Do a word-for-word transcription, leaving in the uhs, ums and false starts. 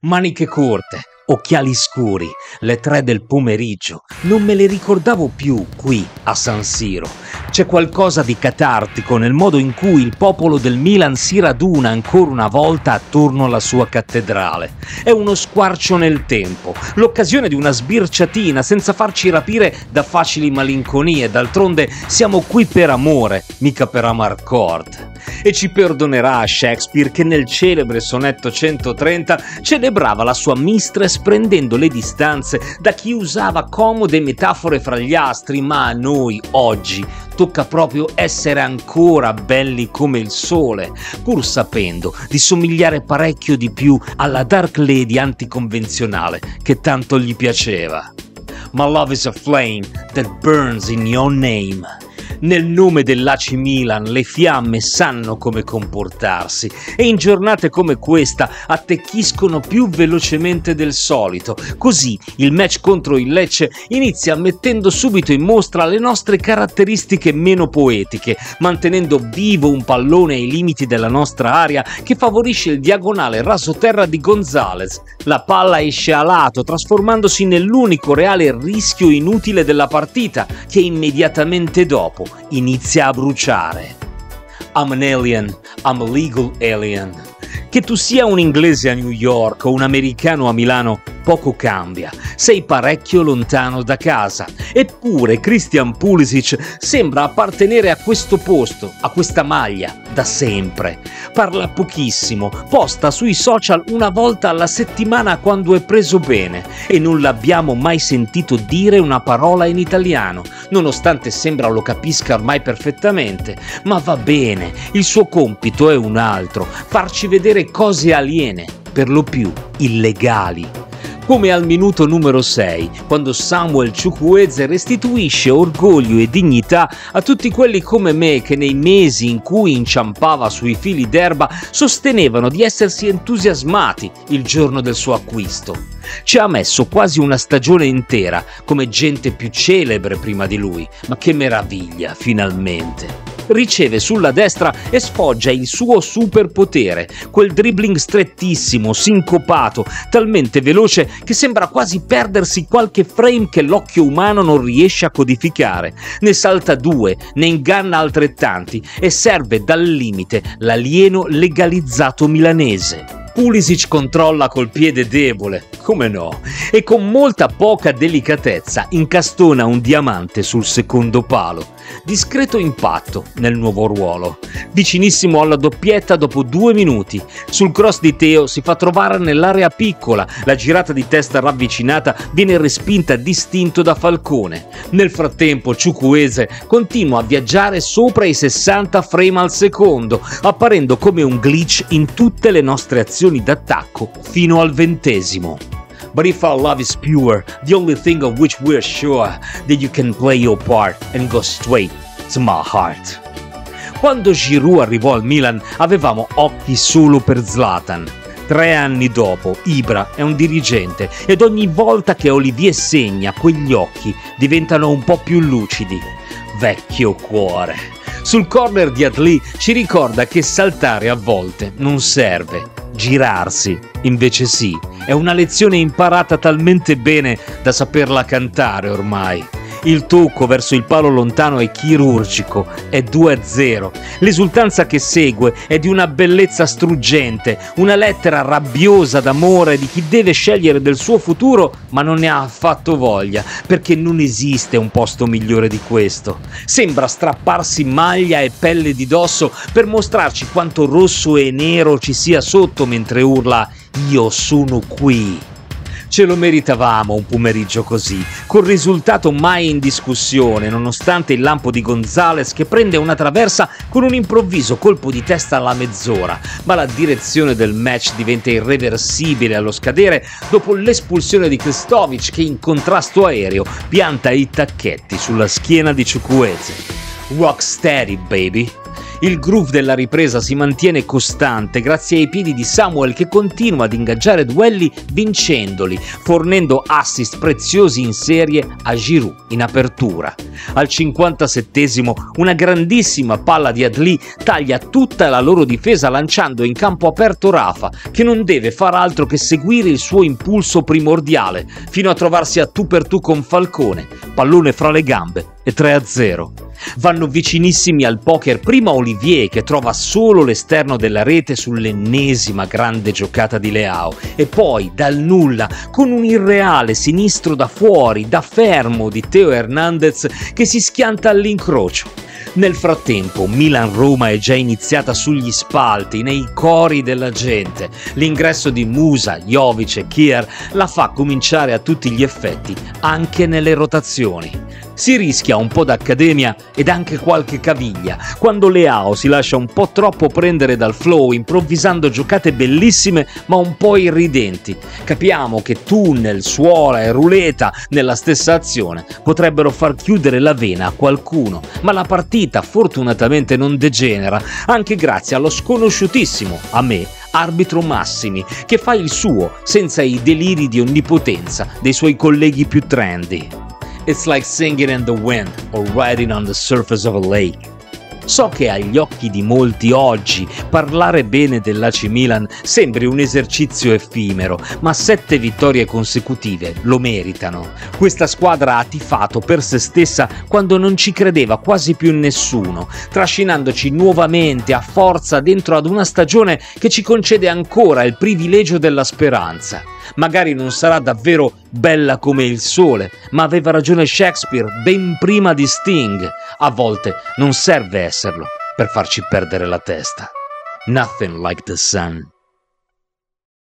Maniche corte, occhiali scuri, le tre del pomeriggio. Non me le ricordavo più qui a San Siro. C'è qualcosa di catartico nel modo in cui il popolo del Milan si raduna ancora una volta attorno alla sua cattedrale. È uno squarcio nel tempo, l'occasione di una sbirciatina senza farci rapire da facili malinconie. D'altronde siamo qui per amore, mica per amarcord. E ci perdonerà Shakespeare che nel celebre sonetto centotrenta celebrava la sua mistress prendendo le distanze da chi usava comode metafore fra gli astri, ma a noi oggi tocca proprio essere ancora belli come il sole, pur sapendo di somigliare parecchio di più alla Dark Lady anticonvenzionale che tanto gli piaceva. My love is a flame that burns in your name. Nel nome dell'A C Milan le fiamme sanno come comportarsi e in giornate come questa attecchiscono più velocemente del solito. Così il match contro il Lecce inizia mettendo subito in mostra le nostre caratteristiche meno poetiche, mantenendo vivo un pallone ai limiti della nostra area che favorisce il diagonale rasoterra di Gonzalez. La palla esce a lato, trasformandosi nell'unico reale rischio inutile della partita, che immediatamente dopo inizia a bruciare. I'm an alien, I'm a legal alien. Che tu sia un inglese a New York o un americano a Milano poco cambia, sei parecchio lontano da casa. Eppure Christian Pulisic sembra appartenere a questo posto, a questa maglia, da sempre. Parla pochissimo, posta sui social una volta alla settimana quando è preso bene e non l'abbiamo mai sentito dire una parola in italiano, nonostante sembra lo capisca ormai perfettamente. Ma va bene, il suo compito è un altro, farci vedere cose aliene, per lo più illegali. Come al minuto numero sei, quando Samuel Chukwueze restituisce orgoglio e dignità a tutti quelli come me che nei mesi in cui inciampava sui fili d'erba sostenevano di essersi entusiasmati il giorno del suo acquisto. Ci ha messo quasi una stagione intera come gente più celebre prima di lui, ma che meraviglia, finalmente! Riceve sulla destra e sfoggia il suo superpotere, quel dribbling strettissimo, sincopato, talmente veloce che sembra quasi perdersi qualche frame che l'occhio umano non riesce a codificare. Ne salta due, ne inganna altrettanti e serve dal limite l'alieno legalizzato milanese. Pulisic controlla col piede debole, come no, e con molta poca delicatezza incastona un diamante sul secondo palo. Discreto impatto nel nuovo ruolo, vicinissimo alla doppietta dopo due minuti. Sul cross di Teo si fa trovare nell'area piccola, la girata di testa ravvicinata viene respinta distinto da Falcone. Nel frattempo Chukwueze continua a viaggiare sopra i sessanta frame al secondo, apparendo come un glitch in tutte le nostre azioni d'attacco fino al ventesimo. But if our love is pure, the only thing of which we're sure that you can play your part and go straight to my heart. Quando Giroud arrivò al Milan avevamo occhi solo per Zlatan. Tre anni dopo Ibra è un dirigente ed ogni volta che Olivier segna quegli occhi diventano un po' più lucidi. Vecchio cuore. Sul corner di Adli ci ricorda che saltare a volte non serve, girarsi invece sì. È una lezione imparata talmente bene da saperla cantare ormai. Il tocco verso il palo lontano è chirurgico, è due a zero. L'esultanza che segue è di una bellezza struggente, una lettera rabbiosa d'amore di chi deve scegliere del suo futuro ma non ne ha affatto voglia, perché non esiste un posto migliore di questo. Sembra strapparsi maglia e pelle di dosso per mostrarci quanto rosso e nero ci sia sotto mentre urla "Io sono qui". Ce lo meritavamo un pomeriggio così, col risultato mai in discussione, nonostante il lampo di Gonzalez che prende una traversa con un improvviso colpo di testa alla mezz'ora, ma la direzione del match diventa irreversibile allo scadere dopo l'espulsione di Kristovic che in contrasto aereo pianta i tacchetti sulla schiena di Chukwueze. Rock steady, baby! Il groove della ripresa si mantiene costante grazie ai piedi di Samuel che continua ad ingaggiare duelli vincendoli, fornendo assist preziosi in serie a Giroud in apertura. Al cinquantasettesimo una grandissima palla di Adli taglia tutta la loro difesa lanciando in campo aperto Rafa, che non deve far altro che seguire il suo impulso primordiale fino a trovarsi a tu per tu con Falcone, pallone fra le gambe e tre a zero. Vanno vicinissimi al poker prima Olivier che trova solo l'esterno della rete sull'ennesima grande giocata di Leao e poi dal nulla con un irreale sinistro da fuori, da fermo di Theo Hernandez che si schianta all'incrocio. Nel frattempo Milan-Roma è già iniziata sugli spalti, nei cori della gente. L'ingresso di Musa, Jovic e Kier la fa cominciare a tutti gli effetti, anche nelle rotazioni. Si rischia un po' d'accademia ed anche qualche caviglia, quando Leao si lascia un po' troppo prendere dal flow, improvvisando giocate bellissime ma un po' irridenti. Capiamo che tunnel, suola e ruleta nella stessa azione potrebbero far chiudere la vena a qualcuno, ma la partita fortunatamente non degenera, anche grazie allo sconosciutissimo, a me, arbitro Massimi, che fa il suo senza i deliri di onnipotenza dei suoi colleghi più trendy. It's like singing in the wind or riding on the surface of a lake. So che agli occhi di molti oggi parlare bene dell'A C Milan sembri un esercizio effimero, ma sette vittorie consecutive lo meritano. Questa squadra ha tifato per se stessa quando non ci credeva quasi più nessuno, trascinandoci nuovamente a forza dentro ad una stagione che ci concede ancora il privilegio della speranza. Magari non sarà davvero bella come il sole, ma aveva ragione Shakespeare ben prima di Sting. A volte non serve esserlo per farci perdere la testa. Nothing like the sun.